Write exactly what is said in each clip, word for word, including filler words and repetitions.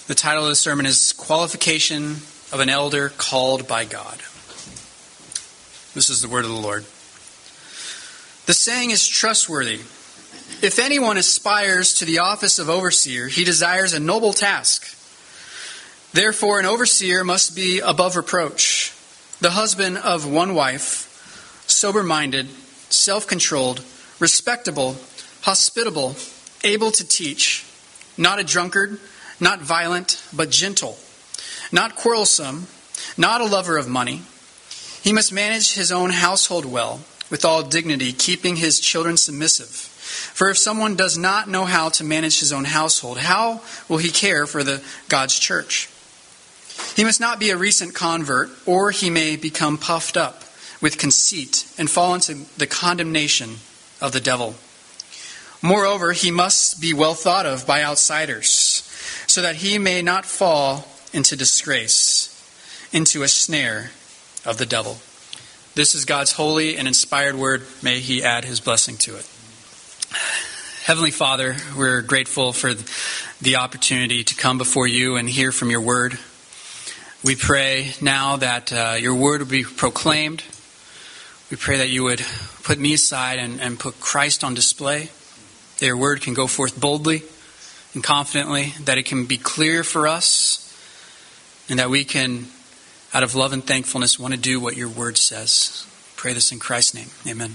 The title of the sermon is Qualification of an Elder Called by God. This is the word of the Lord. The saying is trustworthy. If anyone aspires to the office of overseer, he desires a noble task. Therefore, an overseer must be above reproach, the husband of one wife, sober-minded, self-controlled, respectable, hospitable, able to teach, not a drunkard, not violent, but gentle, not quarrelsome, not a lover of money. He must manage his own household well, with all dignity, keeping his children submissive. For if someone does not know how to manage his own household, how will he care for the God's church? He must not be a recent convert, or he may become puffed up with conceit and fall into the condemnation of the devil. Moreover, he must be well thought of by outsiders, so that he may not fall into disgrace, into a snare of the devil. This is God's holy and inspired word. May he add his blessing to it. Heavenly Father, we're grateful for the opportunity to come before you and hear from your word. We pray now that uh, your word would be proclaimed. We pray that you would put me aside and, and put Christ on display. That your word can go forth boldly and confidently, that it can be clear for us, and that we can, out of love and thankfulness, want to do what your word says. Pray this in Christ's name. Amen.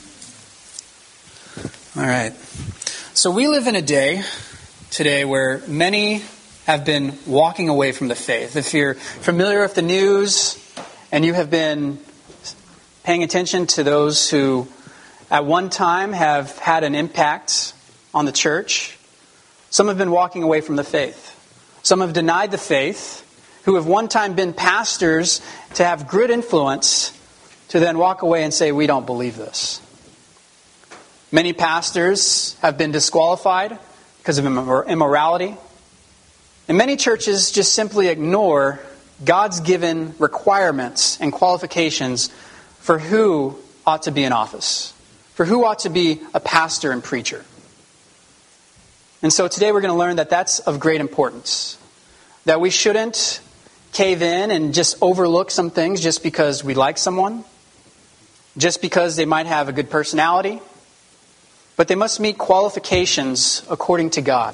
All right. So we live in a day today where many have been walking away from the faith. If you're familiar with the news and you have been paying attention to those who at one time have had an impact on the church, some have been walking away from the faith. Some have denied the faith, who have one time been pastors to have good influence, to then walk away and say, we don't believe this. Many pastors have been disqualified because of immorality. And many churches just simply ignore God's given requirements and qualifications for who ought to be in office, for who ought to be a pastor and preacher. And so today we're going to learn that that's of great importance. That we shouldn't cave in and just overlook some things just because we like someone, just because they might have a good personality, but they must meet qualifications according to God.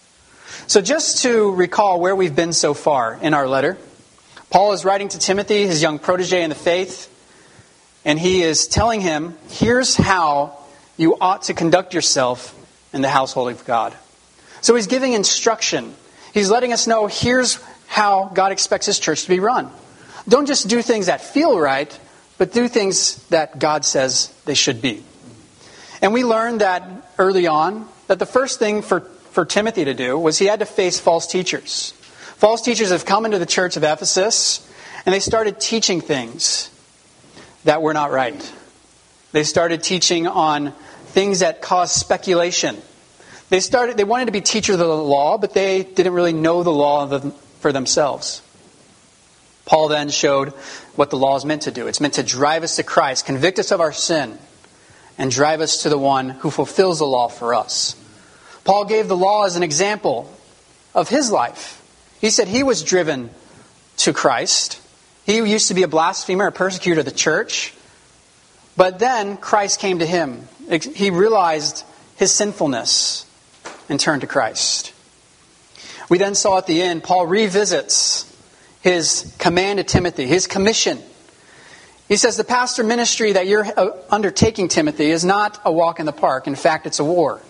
So just to recall where we've been so far in our letter, Paul is writing to Timothy, his young protege in the faith, and he is telling him, here's how you ought to conduct yourself in the household of God. So he's giving instruction. He's letting us know, here's how God expects his church to be run. Don't just do things that feel right, but do things that God says they should be. And we learned that early on, that the first thing for, for Timothy to do was he had to face false teachers. False teachers have come into the church of Ephesus, and they started teaching things that were not right. They started teaching on things that caused speculation. They started. They wanted to be teachers of the law, but they didn't really know the law for themselves. Paul then showed what the law is meant to do. It's meant to drive us to Christ, convict us of our sin, and drive us to the one who fulfills the law for us. Paul gave the law as an example of his life. He said he was driven to Christ. He used to be a blasphemer, a persecutor of the church. But then Christ came to him. He realized his sinfulness and turned to Christ. We then saw at the end, Paul revisits his command to Timothy, his commission. He says, the pastor ministry that you're undertaking, Timothy, is not a walk in the park. In fact, it's a war.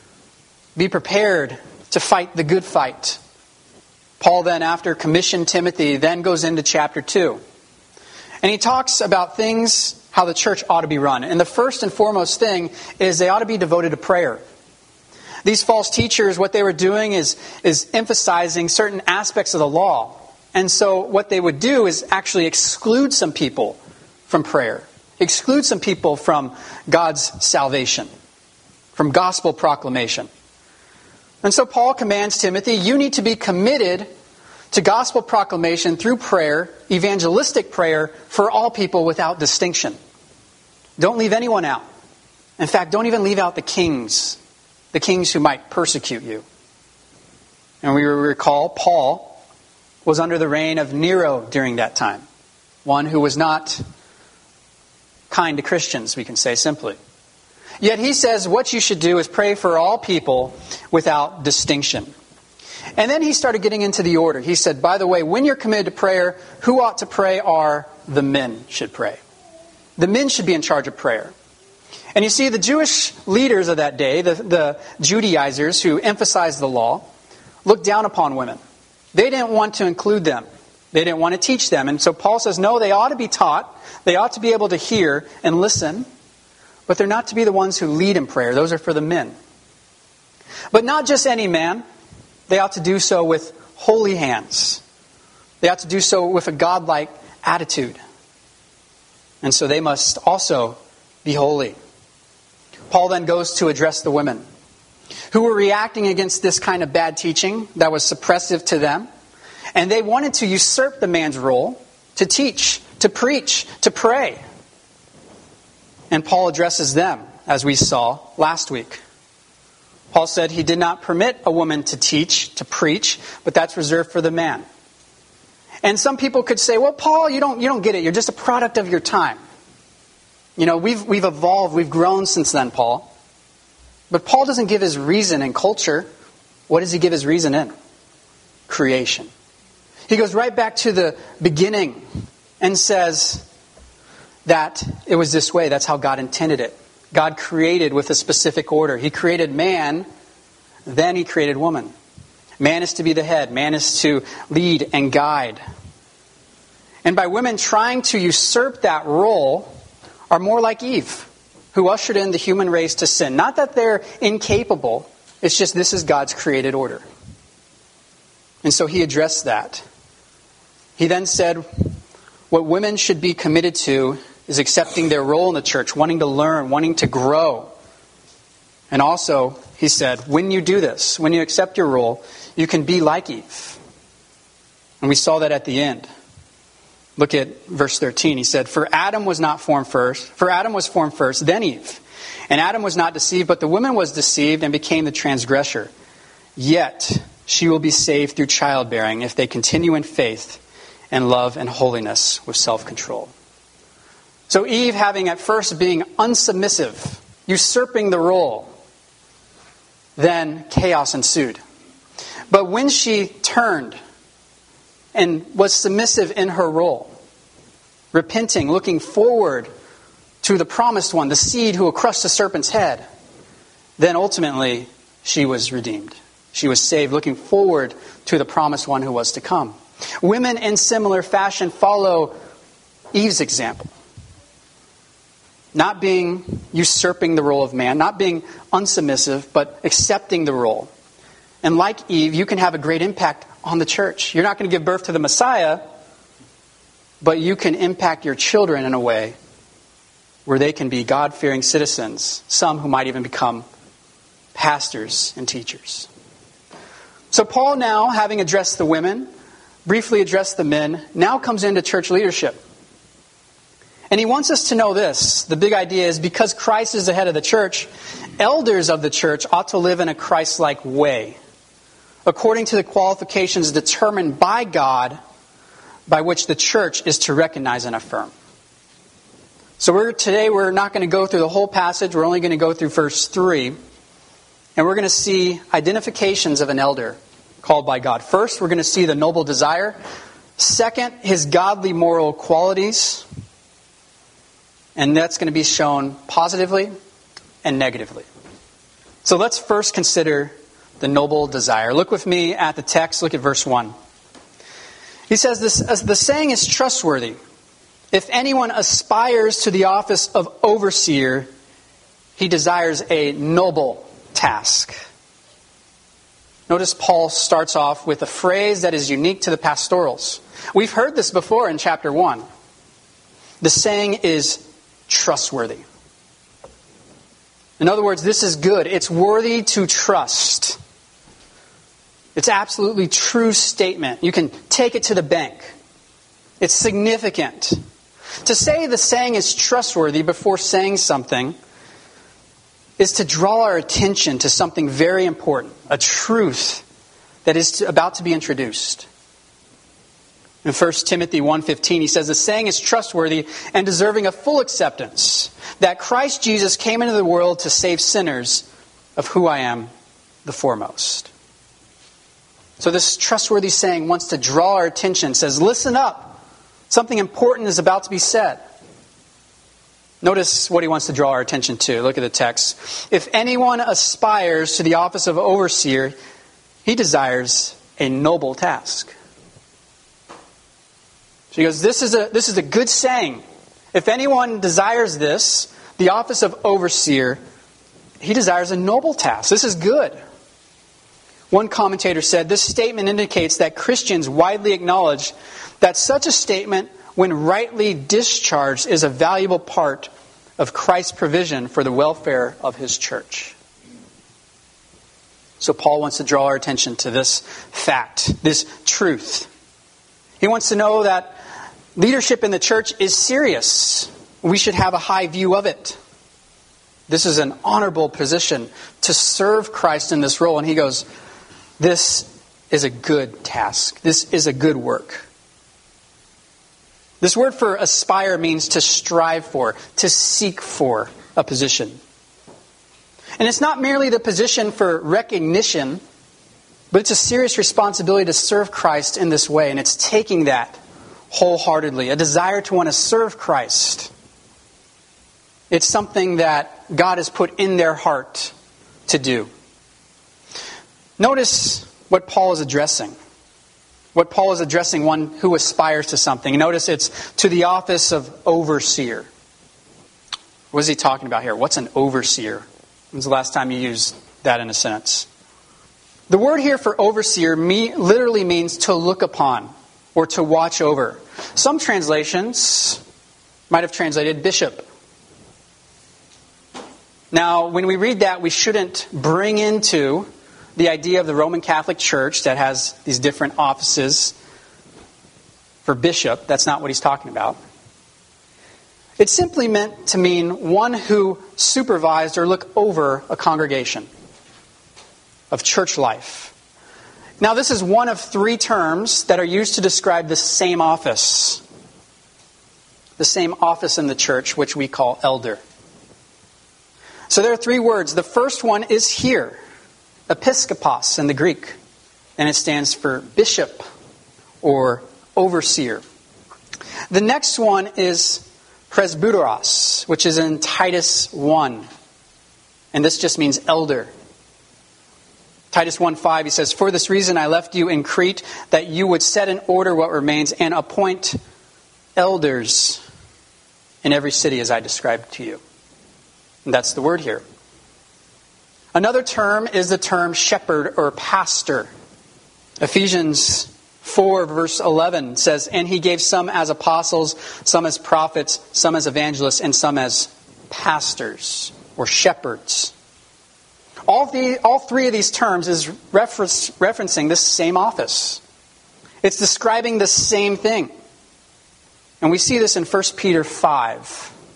Be prepared to fight the good fight. Paul then, after commissioned Timothy, then goes into chapter two. And he talks about things, how the church ought to be run. And the first and foremost thing is they ought to be devoted to prayer. These false teachers, what they were doing is, is emphasizing certain aspects of the law. And so what they would do is actually exclude some people from prayer. Exclude some people from God's salvation, from gospel proclamation. And so Paul commands Timothy, you need to be committed to gospel proclamation through prayer, evangelistic prayer for all people without distinction. Don't leave anyone out. In fact, don't even leave out the kings, the kings who might persecute you. And we recall Paul was under the reign of Nero during that time. One who was not kind to Christians, we can say simply. Yet he says what you should do is pray for all people without distinction. And then he started getting into the order. He said, by the way, when you're committed to prayer, who ought to pray are the men should pray. The men should be in charge of prayer. And you see, the Jewish leaders of that day, the, the Judaizers who emphasized the law, looked down upon women. They didn't want to include them. They didn't want to teach them. And so Paul says, no, they ought to be taught. They ought to be able to hear and listen. But they're not to be the ones who lead in prayer. Those are for the men. But not just any man. They ought to do so with holy hands. They ought to do so with a godlike attitude. And so they must also be holy. Paul then goes to address the women who were reacting against this kind of bad teaching that was suppressive to them. And they wanted to usurp the man's role to teach, to preach, to pray. And Paul addresses them, as we saw last week. Paul said he did not permit a woman to teach, to preach, but that's reserved for the man. And some people could say, well, Paul, you don't you don't get it. You're just a product of your time. You know, we've we've evolved, we've grown since then, Paul. But Paul doesn't give his reason in culture. What does he give his reason in? Creation. He goes right back to the beginning and says that it was this way. That's how God intended it. God created with a specific order. He created man, then he created woman. Man is to be the head. Man is to lead and guide. And by women trying to usurp that role are more like Eve, who ushered in the human race to sin. Not that they're incapable. It's just this is God's created order. And so he addressed that. He then said what women should be committed to is accepting their role in the church, wanting to learn, wanting to grow. And also, he said, when you do this, when you accept your role, you can be like Eve. And we saw that at the end. Look at verse thirteen. He said, For Adam was not formed first, for Adam was formed first, then Eve. And Adam was not deceived, but the woman was deceived and became the transgressor. Yet she will be saved through childbearing if they continue in faith and love and holiness with self-control. So Eve, having at first being unsubmissive, usurping the role, then chaos ensued. But when she turned and was submissive in her role, repenting, looking forward to the promised one, the seed who will crush the serpent's head, then ultimately she was redeemed. She was saved, looking forward to the promised one who was to come. Women in similar fashion follow Eve's example. Not being usurping the role of man, not being unsubmissive, but accepting the role. And like Eve, you can have a great impact on the church. You're not going to give birth to the Messiah, but you can impact your children in a way where they can be God-fearing citizens, some who might even become pastors and teachers. So Paul now, having addressed the women, briefly addressed the men, now comes into church leadership. And he wants us to know this. The big idea is because Christ is the head of the church, elders of the church ought to live in a Christ-like way, according to the qualifications determined by God by which the church is to recognize and affirm. So we're, today we're not going to go through the whole passage. We're only going to go through verse three. And we're going to see identifications of an elder called by God. First, we're going to see the noble desire. Second, his godly moral qualities. And that's going to be shown positively and negatively. So let's first consider the noble desire. Look with me at the text. Look at verse one. He says, this, the saying is trustworthy. If anyone aspires to the office of overseer, he desires a noble task. Notice Paul starts off with a phrase that is unique to the pastorals. We've heard this before in chapter one. The saying is trustworthy. In other words, this is good. It's worthy to trust. It's absolutely true statement. You can take it to the bank. It's significant. To say the saying is trustworthy before saying something is to draw our attention to something very important, a truth that is about to be introduced. In First Timothy one fifteen, he says, the saying is trustworthy and deserving of full acceptance, that Christ Jesus came into the world to save sinners, of who I am the foremost. So this trustworthy saying wants to draw our attention, says, listen up. Something important is about to be said. Notice what he wants to draw our attention to. Look at the text. If anyone aspires to the office of overseer, he desires a noble task. So he goes, this is a this is a good saying. If anyone desires this, the office of overseer, he desires a noble task. This is good. One commentator said, this statement indicates that Christians widely acknowledge that such a statement, when rightly discharged, is a valuable part of Christ's provision for the welfare of His church. So Paul wants to draw our attention to this fact, this truth. He wants to know that leadership in the church is serious. We should have a high view of it. This is an honorable position to serve Christ in this role. And he goes, this is a good task. This is a good work. This word for aspire means to strive for, to seek for a position. And it's not merely the position for recognition, but it's a serious responsibility to serve Christ in this way. And it's taking that wholeheartedly, a desire to want to serve Christ. It's something that God has put in their heart to do. Notice what Paul is addressing. What Paul is addressing one who aspires to something. Notice it's to the office of overseer. What is he talking about here? What's an overseer? When's the last time you used that in a sentence? The word here for overseer me, literally means to look upon or to watch over. Some translations might have translated bishop. Now, when we read that, we shouldn't bring into the idea of the Roman Catholic Church that has these different offices for bishop. That's not what he's talking about. It's simply meant to mean one who supervised or looked over a congregation of church life. Now, this is one of three terms that are used to describe the same office. The same office in the church, which we call elder. So there are three words. The first one is here. Episkopos in the Greek. And it stands for bishop or overseer. The next one is presbyteros, which is in Titus one. And this just means elder. Titus one five, he says, for this reason I left you in Crete, that you would set in order what remains and appoint elders in every city as I described to you. And that's the word here. Another term is the term shepherd or pastor. Ephesians four verse eleven says, and he gave some as apostles, some as prophets, some as evangelists, and some as pastors or shepherds. All the all three of these terms is reference, referencing this same office. It's describing the same thing. And we see this in First Peter five.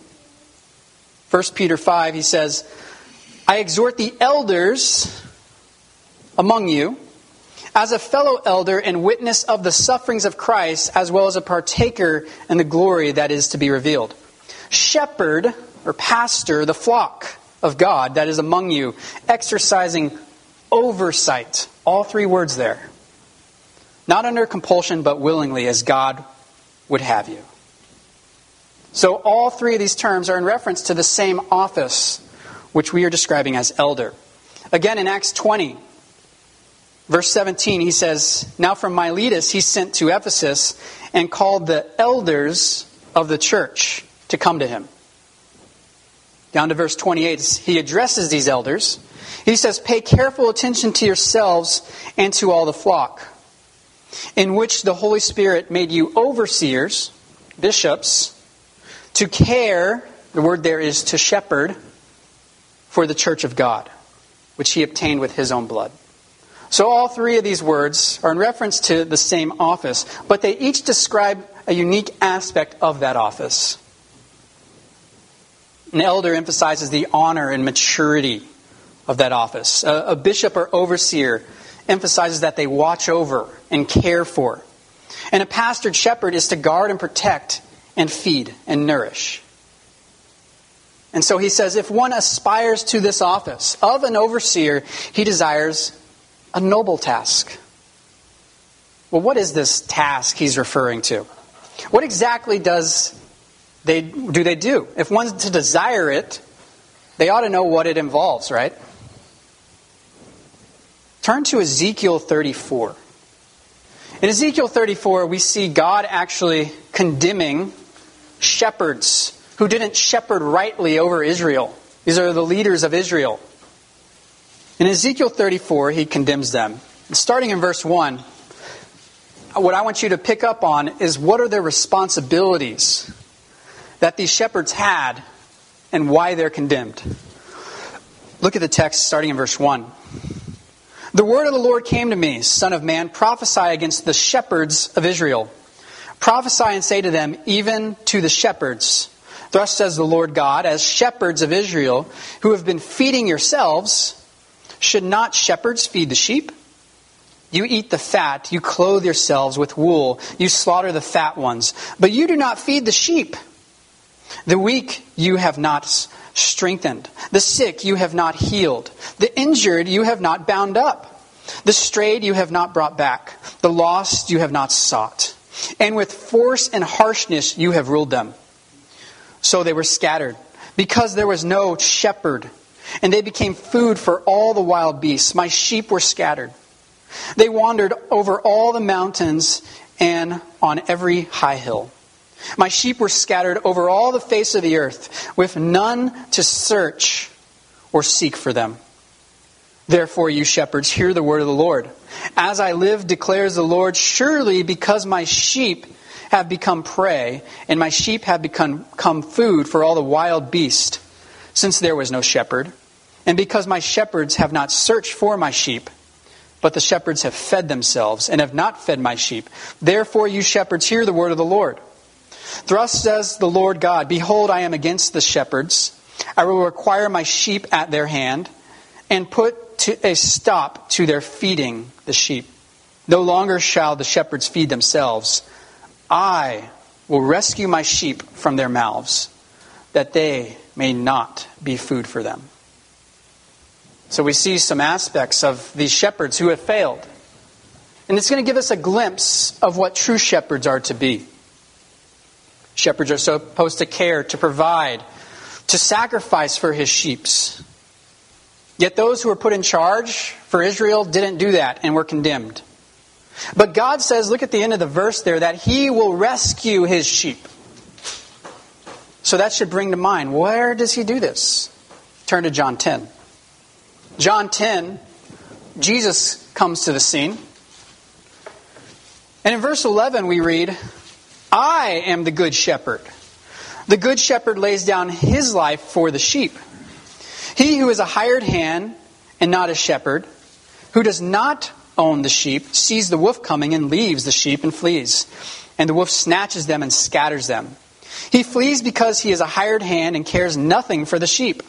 First Peter five, he says, I exhort the elders among you, as a fellow elder and witness of the sufferings of Christ, as well as a partaker in the glory that is to be revealed. Shepherd, or pastor, the flock of God that is among you, exercising oversight. All three words there. Not under compulsion, but willingly, as God would have you. So all three of these terms are in reference to the same office, which we are describing as elder. Again, in Acts twenty, verse seventeen, he says, now from Miletus he sent to Ephesus and called the elders of the church to come to him. Down to verse twenty-eight, he addresses these elders. He says, pay careful attention to yourselves and to all the flock, in which the Holy Spirit made you overseers, bishops, to care, the word there is to shepherd, for the church of God, which he obtained with his own blood. So all three of these words are in reference to the same office, but they each describe a unique aspect of that office. An elder emphasizes the honor and maturity of that office. A, a bishop or overseer emphasizes that they watch over and care for. And a pastored shepherd is to guard and protect and feed and nourish. And so he says, if one aspires to this office of an overseer, he desires a noble task. Well, what is this task he's referring to? What exactly does they do they do? If one's to desire it, they ought to know what it involves, right? Turn to Ezekiel thirty-four. In Ezekiel thirty-four, we see God actually condemning shepherds who didn't shepherd rightly over Israel. These are the leaders of Israel. In Ezekiel thirty-four, he condemns them. And starting in verse one, what I want you to pick up on is what are their responsibilities that these shepherds had and why they're condemned. Look at the text starting in verse one. The word of the Lord came to me, Son of man, prophesy against the shepherds of Israel. Prophesy and say to them, even to the shepherds, thus says the Lord God, as shepherds of Israel, who have been feeding yourselves, should not shepherds feed the sheep? You eat the fat, you clothe yourselves with wool, you slaughter the fat ones, but you do not feed the sheep. The weak you have not strengthened. The sick you have not healed. The injured you have not bound up. The strayed you have not brought back. The lost you have not sought. And with force and harshness you have ruled them. So they were scattered, because there was no shepherd. And they became food for all the wild beasts. My sheep were scattered. They wandered over all the mountains and on every high hill. My sheep were scattered over all the face of the earth, with none to search or seek for them. Therefore, you shepherds, hear the word of the Lord. As I live, declares the Lord, surely because my sheep have become prey, and my sheep have become, become food for all the wild beasts, since there was no shepherd, and because my shepherds have not searched for my sheep, but the shepherds have fed themselves and have not fed my sheep. Therefore, you shepherds, hear the word of the Lord. Thus says the Lord God, behold, I am against the shepherds. I will require my sheep at their hand and put to a stop to their feeding the sheep. No longer shall the shepherds feed themselves. I will rescue my sheep from their mouths, that they may not be food for them. So we see some aspects of these shepherds who have failed. And it's going to give us a glimpse of what true shepherds are to be. Shepherds are supposed to care, to provide, to sacrifice for his sheep. Yet those who were put in charge for Israel didn't do that and were condemned. But God says, look at the end of the verse there, that he will rescue his sheep. So that should bring to mind, where does he do this? Turn to John ten. John ten, Jesus comes to the scene. And in verse eleven we read, I am the good shepherd. The good shepherd lays down his life for the sheep. He who is a hired hand and not a shepherd, who does not own the sheep, sees the wolf coming and leaves the sheep and flees. And the wolf snatches them and scatters them. He flees because he is a hired hand and cares nothing for the sheep.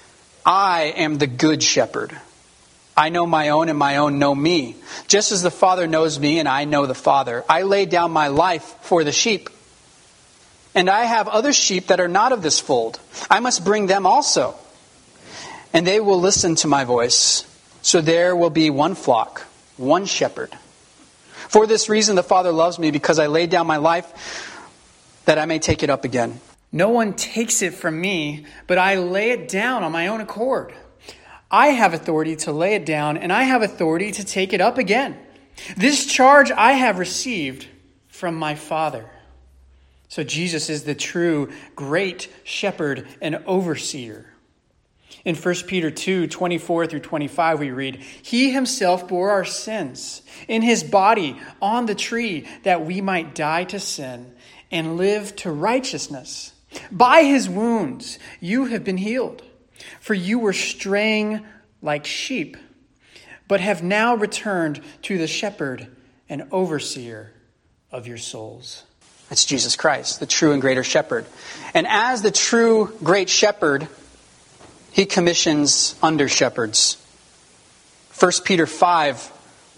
I am the good shepherd. I know my own and my own know me. Just as the Father knows me and I know the Father. I lay down my life for the sheep. And I have other sheep that are not of this fold. I must bring them also. And they will listen to my voice. So there will be one flock, one shepherd. For this reason the Father loves me, because I laid down my life that I may take it up again. No one takes it from me, but I lay it down on my own accord. I have authority to lay it down, and I have authority to take it up again. This charge I have received from my Father. So Jesus is the true great shepherd and overseer. In First Peter two, twenty-four through twenty-five, we read, He himself bore our sins in his body on the tree, that we might die to sin and live to righteousness. By his wounds you have been healed. For you were straying like sheep, but have now returned to the shepherd and overseer of your souls. That's Jesus Christ, the true and greater shepherd. And as the true great shepherd, he commissions under shepherds. First Peter five,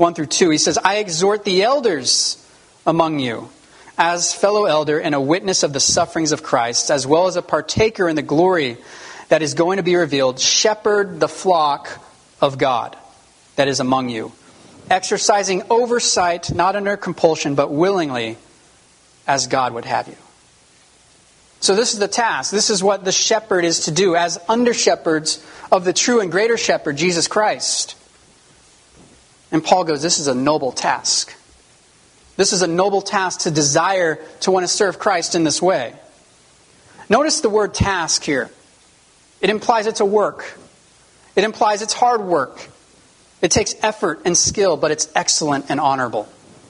one through two, he says, I exhort the elders among you, as fellow elder and a witness of the sufferings of Christ, as well as a partaker in the glory that is going to be revealed, shepherd the flock of God that is among you, exercising oversight, not under compulsion, but willingly, as God would have you. So this is the task. This is what the shepherd is to do as under-shepherds of the true and greater shepherd, Jesus Christ. And Paul goes, this is a noble task. This is a noble task to desire to want to serve Christ in this way. Notice the word task here. It implies it's a work. It implies it's hard work. It takes effort and skill, but it's excellent and honorable.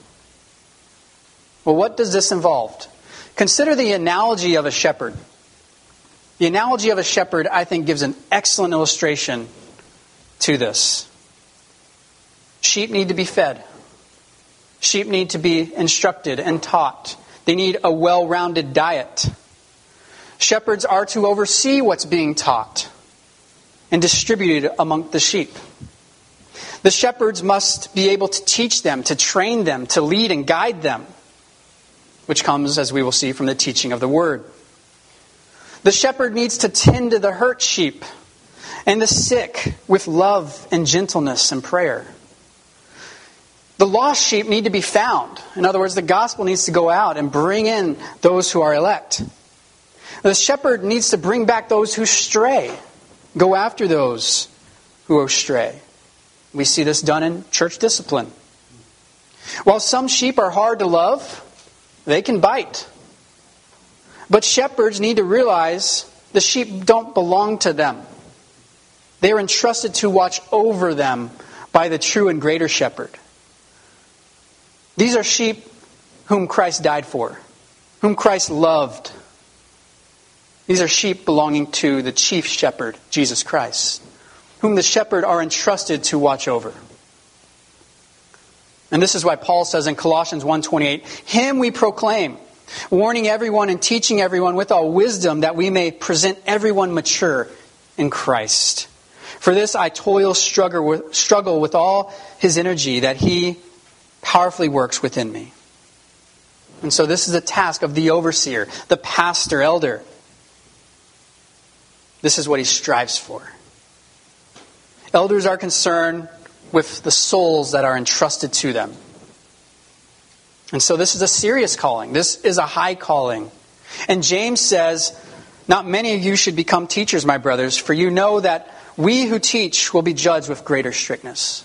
Well, what does this involve? Consider the analogy of a shepherd. The analogy of a shepherd, I think, gives an excellent illustration to this. Sheep need to be fed. Sheep need to be instructed and taught. They need a well-rounded diet. Shepherds are to oversee what's being taught and distributed among the sheep. The shepherds must be able to teach them, to train them, to lead and guide them, which comes, as we will see, from the teaching of the Word. The shepherd needs to tend to the hurt sheep and the sick with love and gentleness and prayer. The lost sheep need to be found. In other words, the gospel needs to go out and bring in those who are elect. The shepherd needs to bring back those who stray, go after those who are stray. We see this done in church discipline. While some sheep are hard to love, they can bite. But shepherds need to realize the sheep don't belong to them. They are entrusted to watch over them by the true and greater shepherd. These are sheep whom Christ died for, whom Christ loved. These are sheep belonging to the chief shepherd, Jesus Christ, whom the shepherd are entrusted to watch over. And this is why Paul says in Colossians one twenty-eight, Him we proclaim, warning everyone and teaching everyone with all wisdom, that we may present everyone mature in Christ. For this I toil, struggle with, struggle with all His energy, that He powerfully works within me. And so this is the task of the overseer, the pastor, elder. This is what he strives for. Elders are concerned with the souls that are entrusted to them. And so this is a serious calling. This is a high calling. And James says, not many of you should become teachers, my brothers, for you know that we who teach will be judged with greater strictness.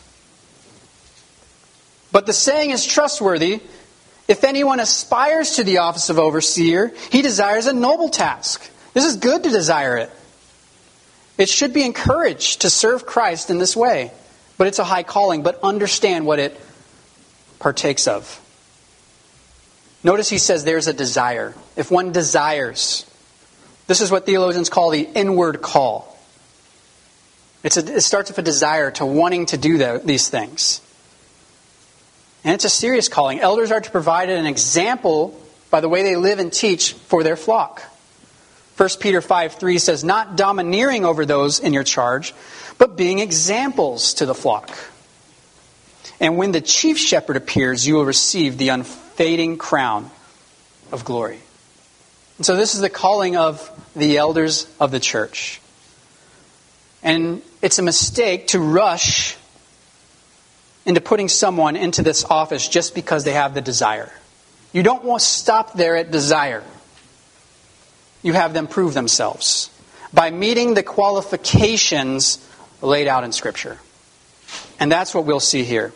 But the saying is trustworthy. If anyone aspires to the office of overseer, he desires a noble task. This is good to desire it. It should be encouraged to serve Christ in this way. But it's a high calling, but understand what it partakes of. Notice he says there's a desire. If one desires, this is what theologians call the inward call. It's a, it starts with a desire to wanting to do the, these things. And it's a serious calling. Elders are to provide an example by the way they live and teach for their flock. First Peter five three says, not domineering over those in your charge, but being examples to the flock. And when the chief shepherd appears, you will receive the unfading crown of glory. And so this is the calling of the elders of the church. And it's a mistake to rush into putting someone into this office just because they have the desire. You don't want to stop there at desire. You have them prove themselves by meeting the qualifications laid out in Scripture. And that's what we'll see here.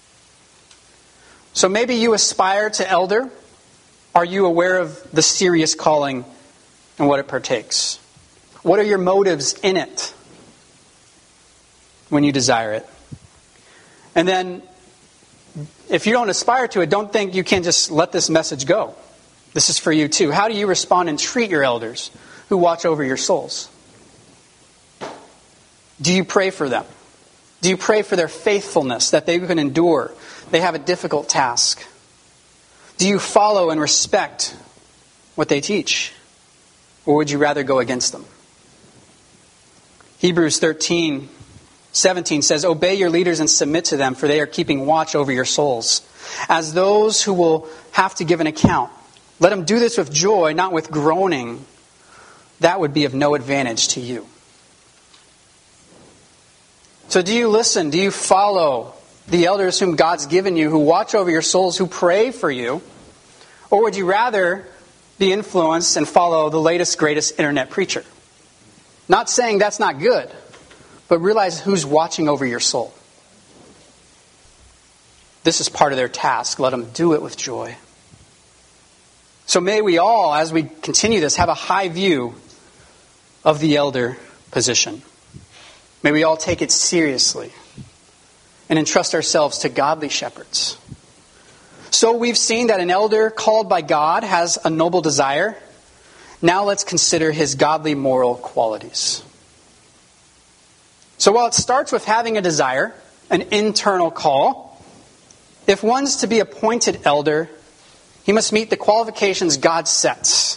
So maybe you aspire to elder. Are you aware of the serious calling and what it partakes? What are your motives in it when you desire it? And then, if you don't aspire to it, don't think you can just let this message go. This is for you too. How do you respond and treat your elders who watch over your souls? Do you pray for them? Do you pray for their faithfulness, that they can endure? They have a difficult task. Do you follow and respect what they teach? Or would you rather go against them? Hebrews thirteen seventeen says, obey your leaders and submit to them, for they are keeping watch over your souls, as those who will have to give an account. Let them do this with joy, not with groaning. That would be of no advantage to you. So do you listen? Do you follow the elders whom God's given you, who watch over your souls, who pray for you? Or would you rather be influenced and follow the latest, greatest internet preacher? Not saying that's not good, but realize who's watching over your soul. This is part of their task. Let them do it with joy. So may we all, as we continue this, have a high view of the elder position. May we all take it seriously and entrust ourselves to godly shepherds. So we've seen that an elder called by God has a noble desire. Now let's consider his godly moral qualities. So while it starts with having a desire, an internal call, if one's to be appointed elder, he must meet the qualifications God sets.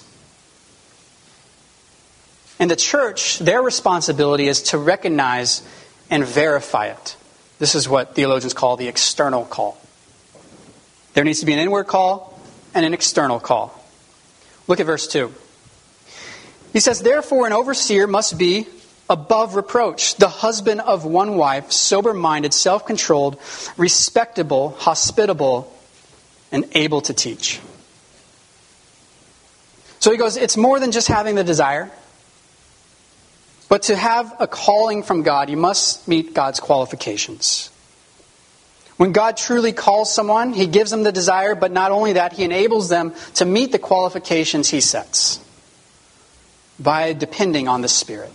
And the church, their responsibility is to recognize and verify it. This is what theologians call the external call. There needs to be an inward call and an external call. Look at verse two. He says, therefore an overseer must be above reproach, the husband of one wife, sober-minded, self-controlled, respectable, hospitable, and able to teach. So he goes, it's more than just having the desire. But to have a calling from God, you must meet God's qualifications. When God truly calls someone, He gives them the desire, but not only that, He enables them to meet the qualifications He sets by depending on the Spirit.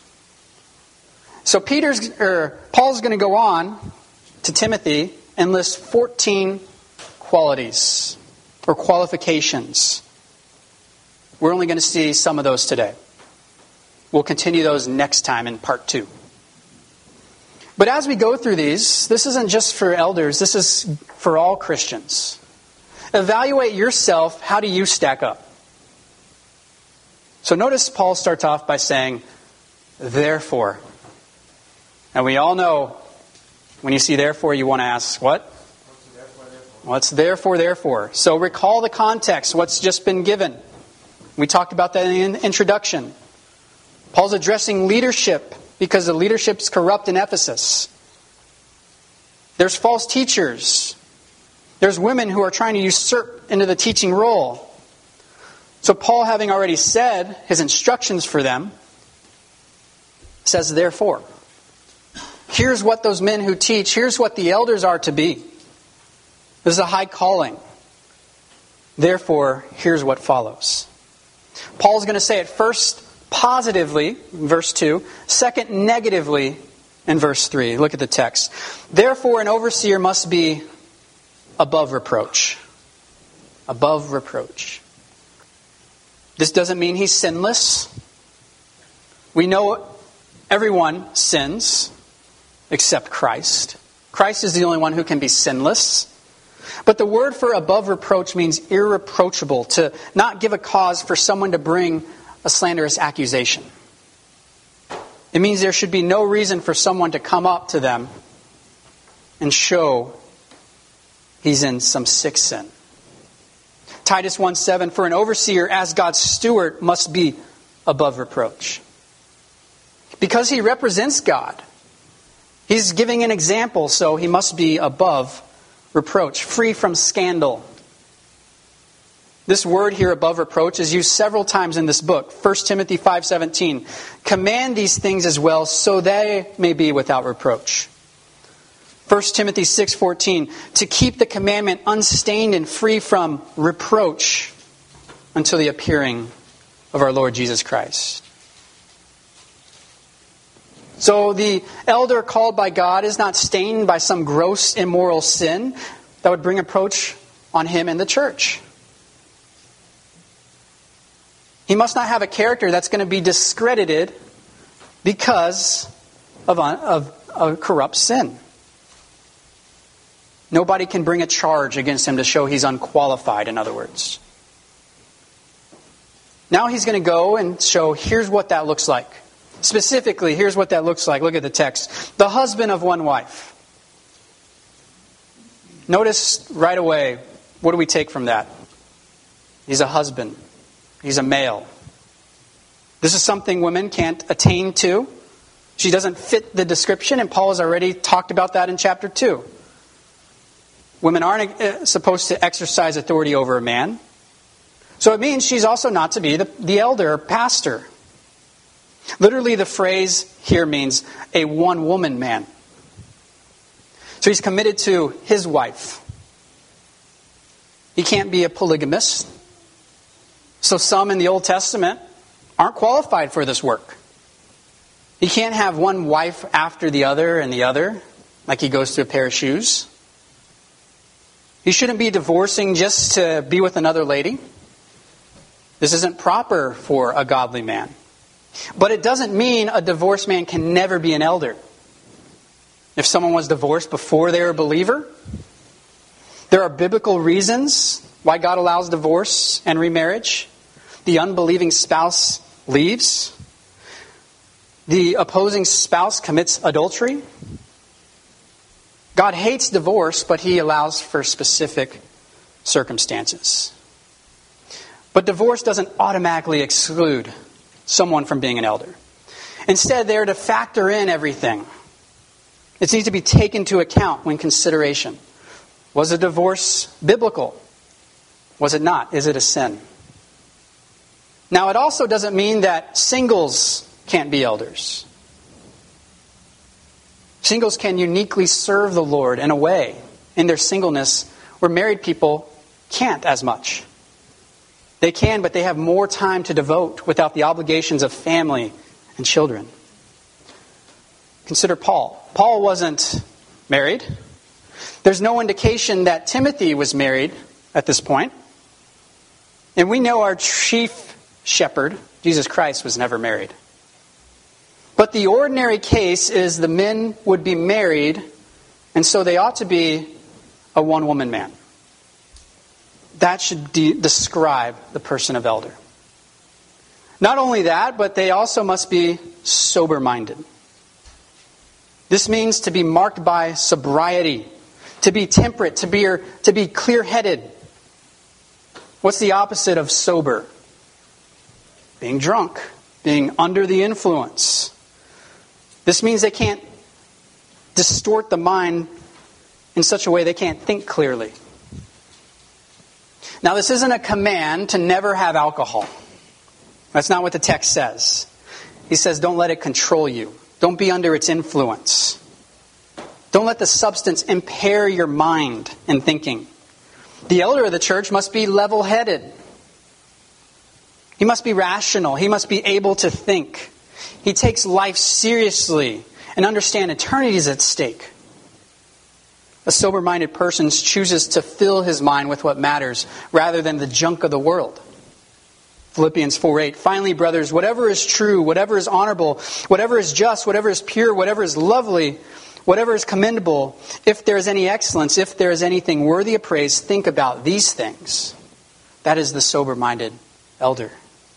So Peter's or Paul's going to go on to Timothy and list fourteen qualities or qualifications. We're only going to see some of those today. We'll continue those next time in part two. But as we go through these, this isn't just for elders, this is for all Christians. Evaluate yourself, how do you stack up? So notice Paul starts off by saying, therefore. And we all know, when you see therefore, you want to ask, what? What's therefore, therefore? So recall the context, what's just been given. We talked about that in the introduction. Paul's addressing leadership because the leadership's corrupt in Ephesus. There's false teachers. There's women who are trying to usurp into the teaching role. So Paul, having already said his instructions for them, says, therefore, here's what those men who teach, here's what the elders are to be. This is a high calling. Therefore, here's what follows. Paul's going to say it first positively, in verse two. Second, negatively, in verse three. Look at the text. Therefore, an overseer must be above reproach. Above reproach. This doesn't mean he's sinless. We know everyone sins except Christ. Christ is the only one who can be sinless. But the word for above reproach means irreproachable, to not give a cause for someone to bring a slanderous accusation. It means there should be no reason for someone to come up to them and show he's in some sick sin. Titus one seven, for an overseer as God's steward must be above reproach. Because he represents God, he's giving an example, so he must be above reproach, free from scandal. This word here, above reproach, is used several times in this book. First Timothy five seventeen. Command these things as well, so they may be without reproach. First Timothy six fourteen. To keep the commandment unstained and free from reproach until the appearing of our Lord Jesus Christ. So the elder called by God is not stained by some gross immoral sin that would bring reproach on him and the church. He must not have a character that's going to be discredited because of, of, of corrupt sin. Nobody can bring a charge against him to show he's unqualified, in other words. Now he's going to go and show, here's what that looks like. Specifically, here's what that looks like. Look at the text. The husband of one wife. Notice right away, what do we take from that? He's a husband. He's a male. This is something women can't attain to. She doesn't fit the description, and Paul has already talked about that in chapter two. Women aren't supposed to exercise authority over a man. So it means she's also not to be the, the elder or pastor. Literally, the phrase here means a one-woman man. So he's committed to his wife. He can't be a polygamist. So some in the Old Testament aren't qualified for this work. He can't have one wife after the other and the other, like he goes through a pair of shoes. He shouldn't be divorcing just to be with another lady. This isn't proper for a godly man. But it doesn't mean a divorced man can never be an elder. If someone was divorced before they were a believer, there are biblical reasons why God allows divorce and remarriage. The unbelieving spouse leaves. The opposing spouse commits adultery. God hates divorce, but He allows for specific circumstances. But divorce doesn't automatically exclude someone from being an elder. Instead, they're to factor in everything. It needs to be taken into account when consideration. Was a divorce biblical? Was it not? Is it a sin? Now, it also doesn't mean that singles can't be elders. Singles can uniquely serve the Lord in a way in their singleness where married people can't as much. They can, but they have more time to devote without the obligations of family and children. Consider Paul. Paul wasn't married. There's no indication that Timothy was married at this point. And we know our chief shepherd, Jesus Christ, was never married. But the ordinary case is the men would be married, and so they ought to be a one-woman man. That should de- describe the person of elder. Not only that, but they also must be sober-minded. This means to be marked by sobriety, to be temperate, to be, or, to be clear-headed. What's the opposite of sober? Being drunk, being under the influence. This means they can't distort the mind in such a way they can't think clearly. Now, this isn't a command to never have alcohol. That's not what the text says. He says, don't let it control you. Don't be under its influence. Don't let the substance impair your mind and thinking. The elder of the church must be level-headed. He must be rational. He must be able to think. He takes life seriously and understand eternity is at stake. A sober-minded person chooses to fill his mind with what matters rather than the junk of the world. Philippians four eight. Finally, brothers, whatever is true, whatever is honorable, whatever is just, whatever is pure, whatever is lovely, whatever is commendable, if there is any excellence, if there is anything worthy of praise, think about these things. That is the sober-minded elder.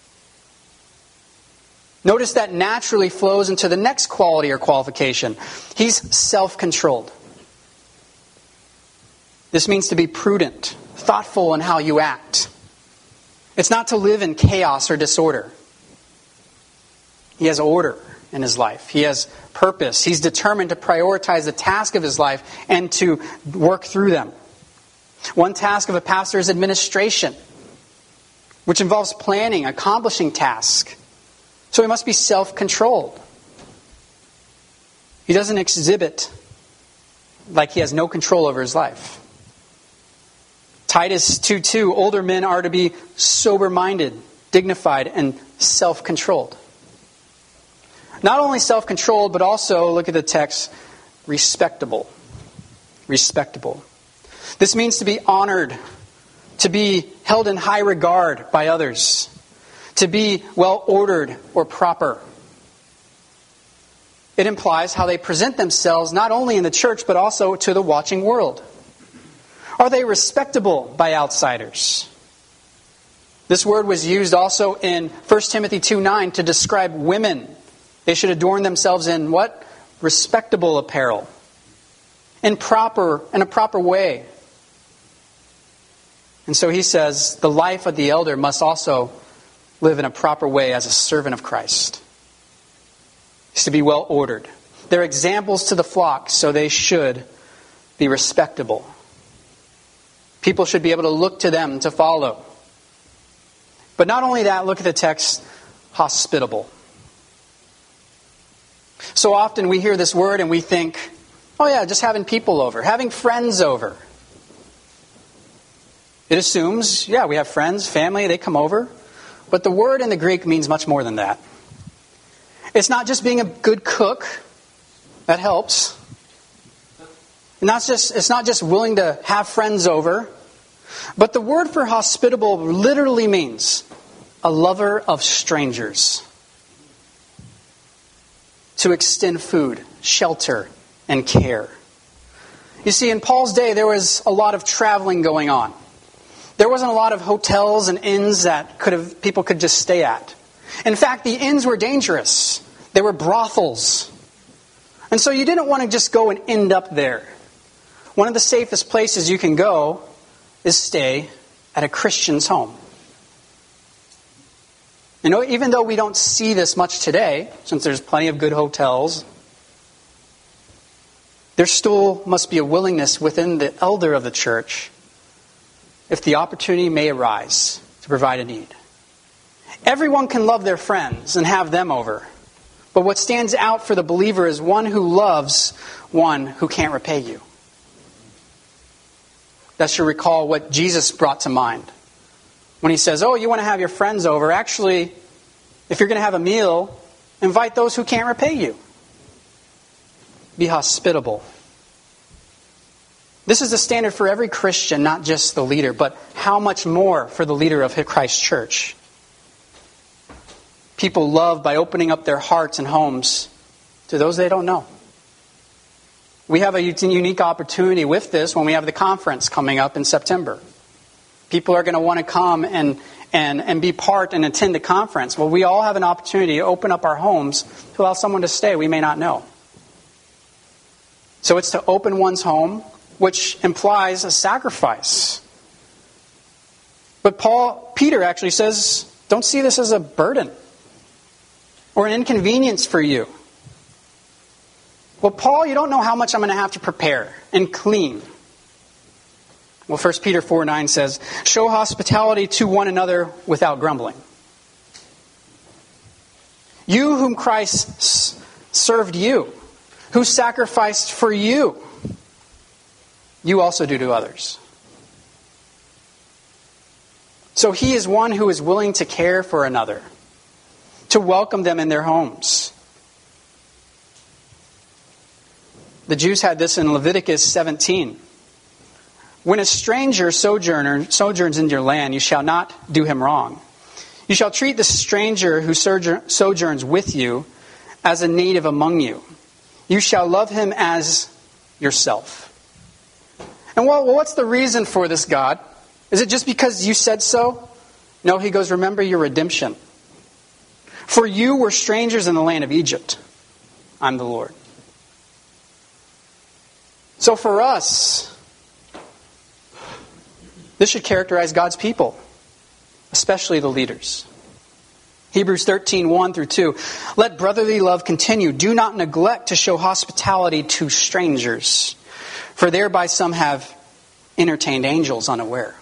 Notice that naturally flows into the next quality or qualification. He's self-controlled. This means to be prudent, thoughtful in how you act. It's not to live in chaos or disorder. He has order in his life. He has purpose. He's determined to prioritize the task of his life and to work through them. One task of a pastor is administration, which involves planning, accomplishing tasks. So he must be self-controlled. He doesn't exhibit like he has no control over his life. Titus two two, older men are to be sober-minded, dignified, and self-controlled. Not only self-controlled, but also, look at the text, respectable. Respectable. This means to be honored, to be held in high regard by others, to be well-ordered or proper. It implies how they present themselves not only in the church, but also to the watching world. Are they respectable by outsiders? This word was used also in First Timothy two nine to describe women They should adorn themselves in what? Respectable apparel. In proper, in a proper way. And so he says, the life of the elder must also live in a proper way as a servant of Christ. He's to be well ordered. They're examples to the flock, so they should be respectable. People should be able to look to them to follow. But not only that, look at the text, hospitable. So often we hear this word and we think, oh yeah, just having people over, having friends over. It assumes, yeah, we have friends, family, they come over. But the word in the Greek means much more than that. It's not just being a good cook. That helps. And that's just, it's not just willing to have friends over. But the word for hospitable literally means a lover of strangers. To extend food, shelter, and care. You see, in Paul's day, there was a lot of traveling going on. There wasn't a lot of hotels and inns that could have people could just stay at. In fact, the inns were dangerous. They were brothels. And so you didn't want to just go and end up there. One of the safest places you can go is stay at a Christian's home. You know, even though we don't see this much today, since there's plenty of good hotels, there still must be a willingness within the elder of the church, if the opportunity may arise, to provide a need. Everyone can love their friends and have them over. But what stands out for the believer is one who loves one who can't repay you. That should recall what Jesus brought to mind. When he says, oh, you want to have your friends over. Actually, if you're going to have a meal, invite those who can't repay you. Be hospitable. This is the standard for every Christian, not just the leader, but how much more for the leader of Christ Church. People love by opening up their hearts and homes to those they don't know. We have a unique opportunity with this when we have the conference coming up in September. People are going to want to come and, and, and be part and attend the conference. Well, we all have an opportunity to open up our homes to allow someone to stay we may not know. So it's to open one's home, which implies a sacrifice. But Paul, Peter actually says, don't see this as a burden or an inconvenience for you. Well, Paul, you don't know how much I'm going to have to prepare and clean. Well, First Peter four nine says, show hospitality to one another without grumbling. You whom Christ s- served you, who sacrificed for you, you also do to others. So he is one who is willing to care for another, to welcome them in their homes. The Jews had this in Leviticus seventeen. When a stranger sojourner sojourns in your land, you shall not do him wrong. You shall treat the stranger who sojourns with you as a native among you. You shall love him as yourself. And well, what's the reason for this, God? Is it just because you said so? No, he goes, remember your redemption. For you were strangers in the land of Egypt. I'm the Lord. So for us, this should characterize God's people, especially the leaders. Hebrews thirteen, one through two. Let brotherly love continue. Do not neglect to show hospitality to strangers, for thereby some have entertained angels unaware.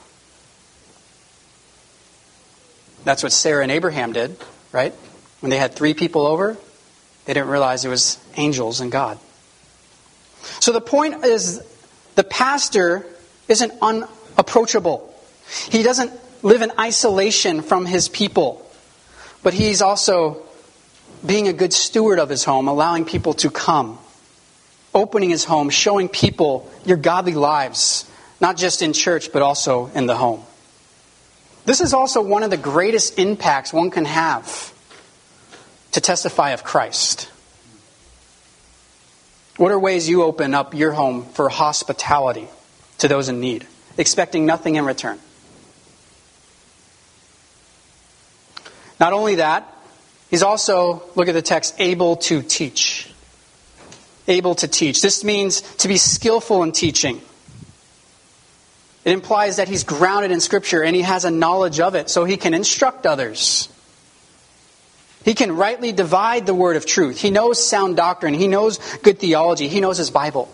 That's what Sarah and Abraham did, right? When they had three people over, they didn't realize it was angels and God. So the point is, the pastor isn't unapproachable. He doesn't live in isolation from his people. But he's also being a good steward of his home, allowing people to come. Opening his home, showing people your godly lives, not just in church, but also in the home. This is also one of the greatest impacts one can have to testify of Christ. What are ways you open up your home for hospitality to those in need, expecting nothing in return? Not only that, He's also, look at the text, able to teach. Able to teach. This means to be skillful in teaching. It implies that he's grounded in Scripture and he has a knowledge of it so he can instruct others. He can rightly divide the word of truth. He knows sound doctrine. He knows good theology. He knows his Bible.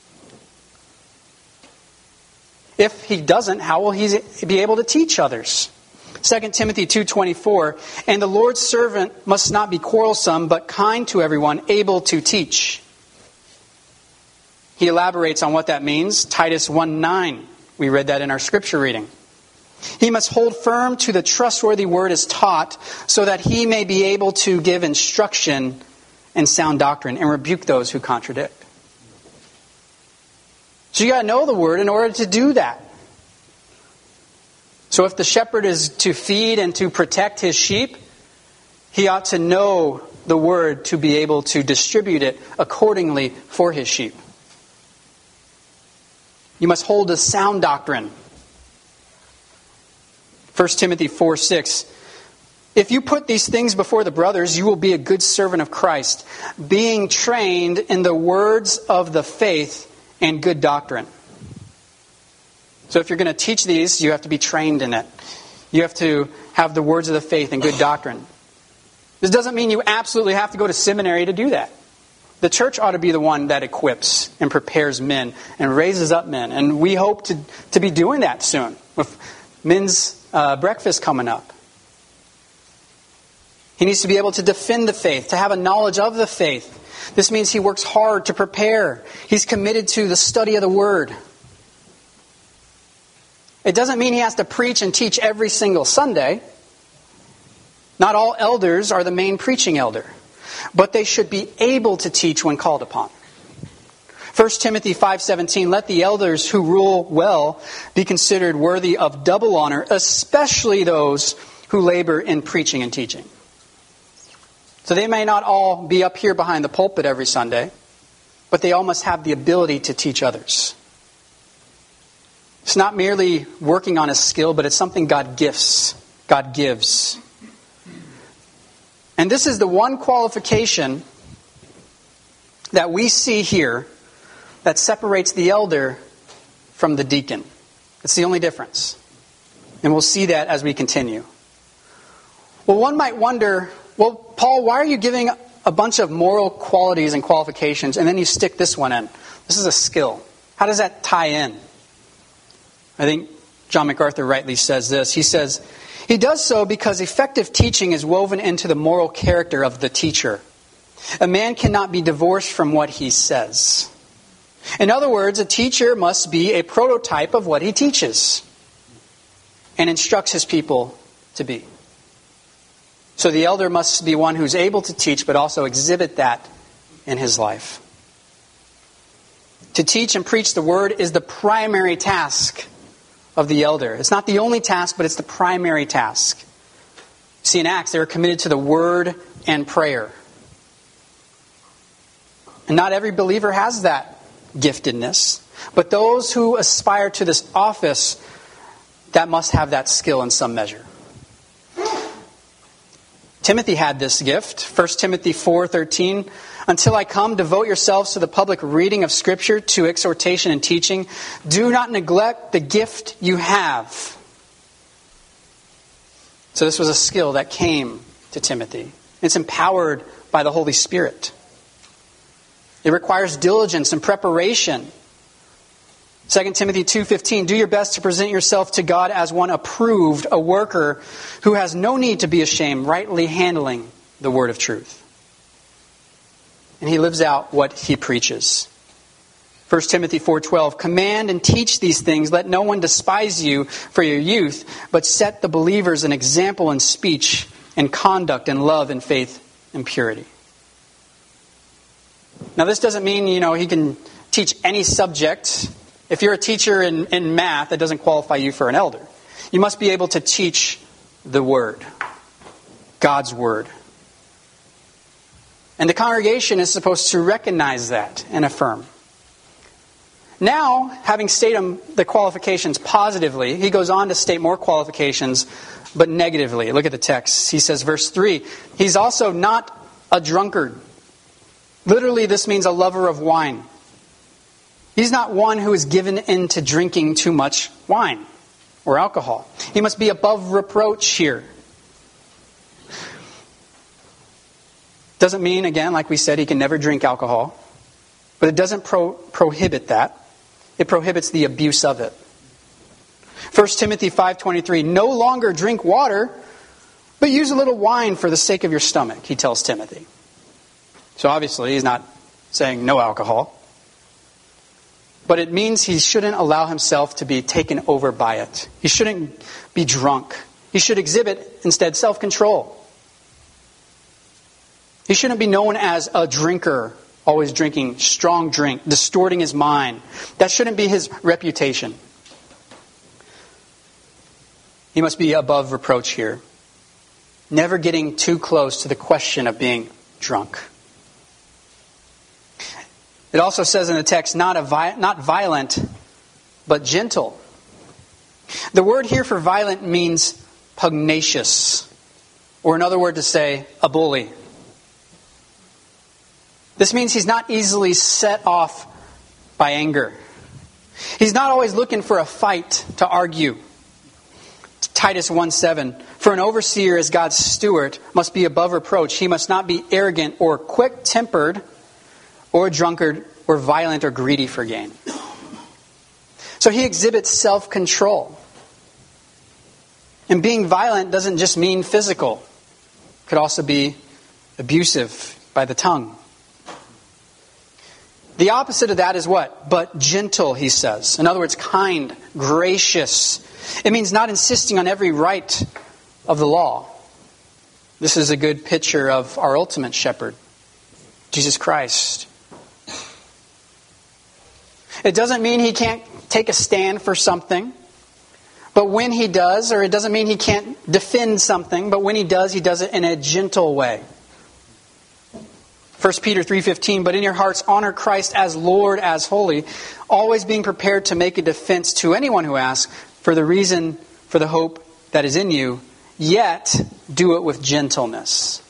If he doesn't, how will he be able to teach others? Second Timothy two twenty-four, and the Lord's servant must not be quarrelsome, but kind to everyone, able to teach. He elaborates on what that means. Titus one nine, we read that in our scripture reading. He must hold firm to the trustworthy word as taught, so that he may be able to give instruction and sound doctrine and rebuke those who contradict. So you got to know the word in order to do that. So if the shepherd is to feed and to protect his sheep, he ought to know the word to be able to distribute it accordingly for his sheep. You must hold a sound doctrine. First Timothy four six. If you put these things before the brothers, you will be a good servant of Christ, being trained in the words of the faith and good doctrine. So if you're going to teach these, you have to be trained in it. You have to have the words of the faith and good doctrine. This doesn't mean you absolutely have to go to seminary to do that. The church ought to be the one that equips and prepares men and raises up men. And we hope to, to be doing that soon with men's uh, breakfast coming up. He needs to be able to defend the faith, to have a knowledge of the faith. This means he works hard to prepare. He's committed to the study of the Word. It doesn't mean he has to preach and teach every single Sunday. Not all elders are the main preaching elder, but they should be able to teach when called upon. First Timothy five seventeen, let the elders who rule well be considered worthy of double honor, especially those who labor in preaching and teaching. So they may not all be up here behind the pulpit every Sunday, but they all must have the ability to teach others. It's not merely working on a skill, but it's something God gifts, God gives. And this is the one qualification that we see here that separates the elder from the deacon. It's the only difference. And we'll see that as we continue. Well, one might wonder, well, Paul, why are you giving a bunch of moral qualities and qualifications and then you stick this one in? This is a skill. How does that tie in? I think John MacArthur rightly says this. He says, he does so because effective teaching is woven into the moral character of the teacher. A man cannot be divorced from what he says. In other words, a teacher must be a prototype of what he teaches and instructs his people to be. So the elder must be one who's able to teach, but also exhibit that in his life. To teach and preach the word is the primary task of the elder. It's not the only task, but it's the primary task. See, in Acts, they were committed to the word and prayer. And not every believer has that giftedness. But those who aspire to this office, that must have that skill in some measure. Timothy had this gift. First Timothy four thirteen. Until I come, devote yourselves to the public reading of Scripture, to exhortation and teaching. Do not neglect the gift you have. So this was a skill that came to Timothy. It's empowered by the Holy Spirit. It requires diligence and preparation. Second Timothy two fifteen, do your best to present yourself to God as one approved, a worker who has no need to be ashamed, rightly handling the word of truth. And he lives out what he preaches. First Timothy four twelve, command and teach these things. Let no one despise you for your youth, but set the believers an example in speech and conduct and love and faith and purity. Now this doesn't mean, you know, he can teach any subject. If you're a teacher in, in math, that doesn't qualify you for an elder. You must be able to teach the Word, God's Word. And the congregation is supposed to recognize that and affirm. Now, having stated the qualifications positively, he goes on to state more qualifications, but negatively. Look at the text. He says, verse three, he's also not a drunkard. Literally, this means a lover of wine. He's not one who is given into drinking too much wine or alcohol. He must be above reproach here. Doesn't mean, again, like we said, he can never drink alcohol. But it doesn't pro- prohibit that. It prohibits the abuse of it. First Timothy five twenty-three, no longer drink water, but use a little wine for the sake of your stomach, he tells Timothy. So obviously he's not saying no alcohol. But it means he shouldn't allow himself to be taken over by it. He shouldn't be drunk. He should exhibit, instead, self-control. He shouldn't be known as a drinker, always drinking strong drink, distorting his mind. That shouldn't be his reputation. He must be above reproach here. Never getting too close to the question of being drunk. It also says in the text, not a vi- not violent, but gentle. The word here for violent means pugnacious, or another word to say, a bully. This means he's not easily set off by anger. He's not always looking for a fight to argue. Titus one seven, for an overseer as God's steward must be above reproach. He must not be arrogant or quick-tempered or drunkard or violent or greedy for gain. So he exhibits self-control. And being violent doesn't just mean physical. It could also be abusive by the tongue. The opposite of that is what? But gentle, he says. In other words, kind, gracious. It means not insisting on every right of the law. This is a good picture of our ultimate shepherd, Jesus Christ. It doesn't mean he can't take a stand for something. But when he does, or it doesn't mean he can't defend something, but when he does, he does it in a gentle way. First Peter three fifteen, but in your hearts honor Christ as Lord, as holy, always being prepared to make a defense to anyone who asks for the reason for the hope that is in you, yet do it with gentleness.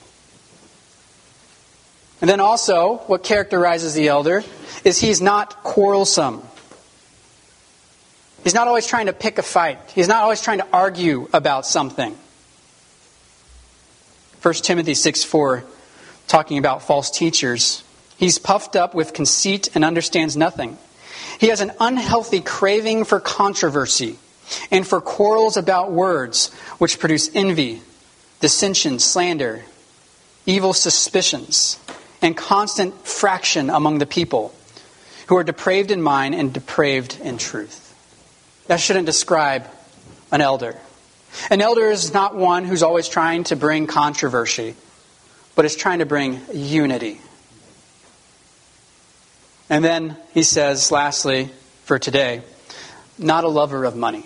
And then also, what characterizes the elder is he's not quarrelsome. He's not always trying to pick a fight. He's not always trying to argue about something. First Timothy six four, talking about false teachers. He's puffed up with conceit and understands nothing. He has an unhealthy craving for controversy and for quarrels about words, which produce envy, dissension, slander, evil suspicions, and constant fraction among the people who are depraved in mind and depraved in truth. That shouldn't describe an elder. An elder is not one who's always trying to bring controversy, but is trying to bring unity. And then he says, lastly, for today, not a lover of money.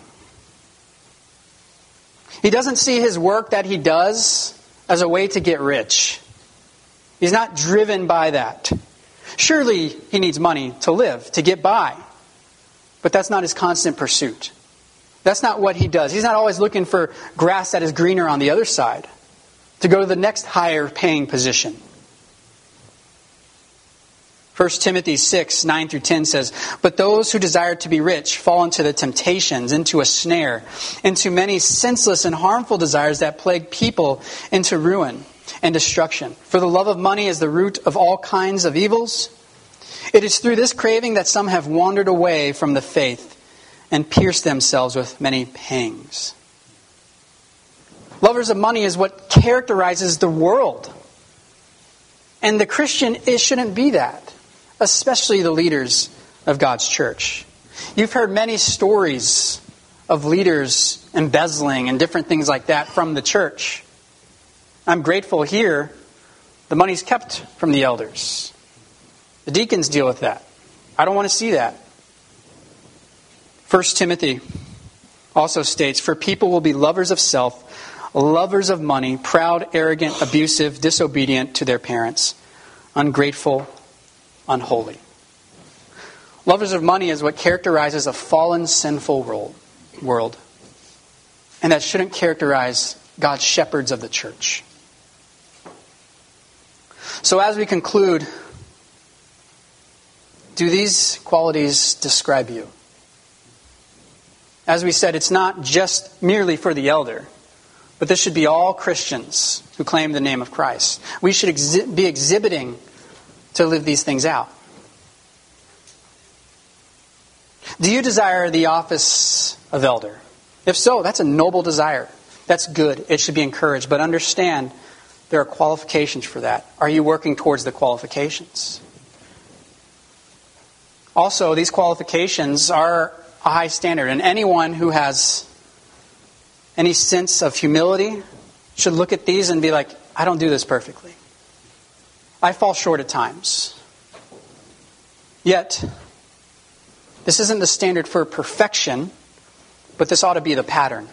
He doesn't see his work that he does as a way to get rich. He's not driven by that. Surely he needs money to live, to get by. But that's not his constant pursuit. That's not what he does. He's not always looking for grass that is greener on the other side, to go to the next higher paying position. First Timothy six, nine through ten says, but those who desire to be rich fall into the temptations, into a snare, into many senseless and harmful desires that plague people into ruin and destruction. For the love of money is the root of all kinds of evils. It is through this craving that some have wandered away from the faith and pierced themselves with many pangs. Lovers of money is what characterizes the world. And the Christian, it shouldn't be that. Especially the leaders of God's church. You've heard many stories of leaders embezzling and different things like that from the church. I'm grateful here the money's kept from the elders. The deacons deal with that. I don't want to see that. First Timothy also states, for people will be lovers of self, lovers of money, proud, arrogant, abusive, disobedient to their parents, ungrateful, unholy. Lovers of money is what characterizes a fallen, sinful world. And that shouldn't characterize God's shepherds of the church. So as we conclude, do these qualities describe you? As we said, it's not just merely for the elder, but this should be all Christians who claim the name of Christ. We should exhi- be exhibiting to live these things out. Do you desire the office of elder? If so, that's a noble desire. That's good. It should be encouraged. But understand, there are qualifications for that. Are you working towards the qualifications? Also, these qualifications are a high standard. And anyone who has any sense of humility should look at these and be like, I don't do this perfectly. I fall short at times. Yet, this isn't the standard for perfection, but this ought to be the pattern.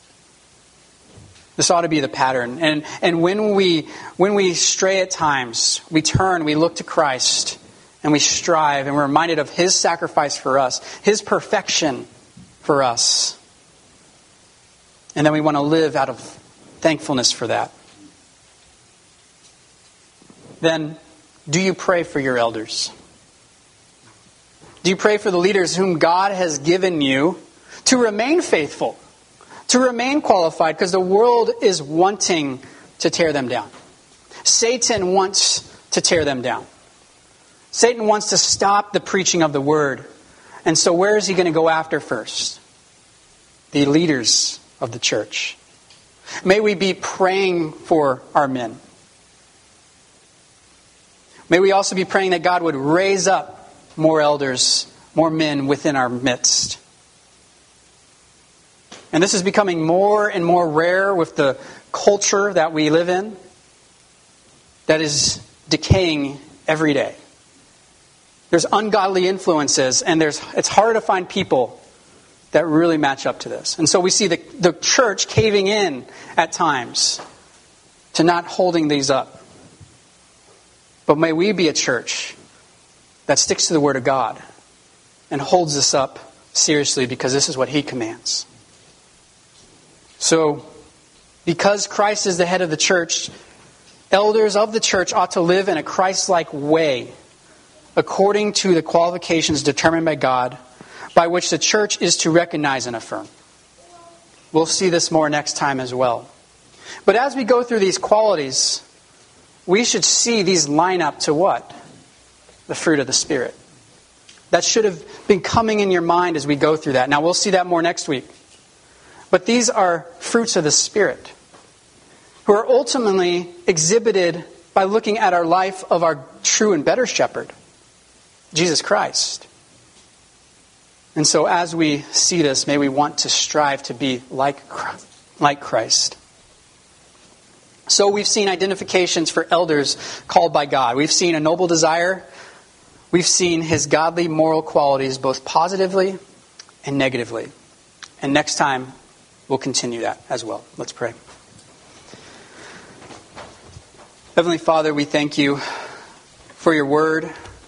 This ought to be the pattern. And and when we when we stray at times, we turn, we look to Christ, and we strive, and we're reminded of His sacrifice for us, His perfection for us. And then we want to live out of thankfulness for that. Then, do you pray for your elders? Do you pray for the leaders whom God has given you to remain faithful, to remain qualified, because the world is wanting to tear them down. Satan wants to tear them down. Satan wants to stop the preaching of the word. And so where is he going to go after first? The leaders of the church. May we be praying for our men. May we also be praying that God would raise up more elders, more men within our midst. And this is becoming more and more rare with the culture that we live in that is decaying every day. There's ungodly influences, and there's it's hard to find people that really match up to this. And so we see the, the church caving in at times to not holding these up. But may we be a church that sticks to the Word of God and holds this up seriously, because this is what He commands. So, because Christ is the head of the church, elders of the church ought to live in a Christ-like way, according to the qualifications determined by God, by which the church is to recognize and affirm. We'll see this more next time as well. But as we go through these qualities, we should see these line up to what? The fruit of the Spirit. That should have been coming in your mind as we go through that. Now, we'll see that more next week. But these are fruits of the Spirit, who are ultimately exhibited by looking at our life of our true and better shepherd, Jesus Christ. And so as we see this, may we want to strive to be like, like Christ. So we've seen identifications for elders called by God. We've seen a noble desire. We've seen His godly moral qualities both positively and negatively. And next time, we'll continue that as well. Let's pray. Heavenly Father, we thank You for Your word.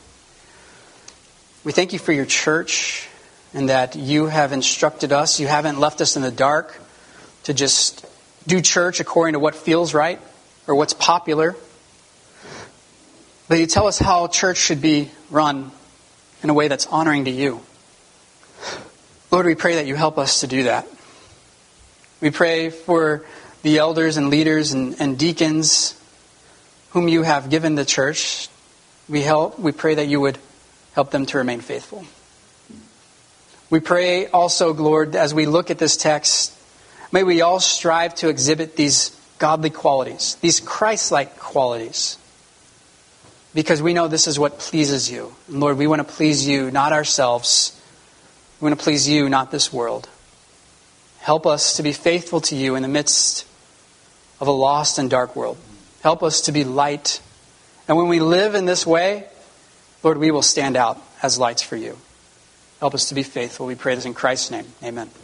We thank You for Your church, and that You have instructed us. You haven't left us in the dark to just do church according to what feels right or what's popular. But You tell us how church should be run in a way that's honoring to You. Lord, we pray that You help us to do that. We pray for the elders and leaders and, and deacons whom You have given the church. We help. We pray that You would help them to remain faithful. We pray also, Lord, as we look at this text, may we all strive to exhibit these godly qualities, these Christ-like qualities, because we know this is what pleases You. And Lord, we want to please You, not ourselves. We want to please You, not this world. Help us to be faithful to You in the midst of a lost and dark world. Help us to be light. And when we live in this way, Lord, we will stand out as lights for You. Help us to be faithful. We pray this in Christ's name. Amen.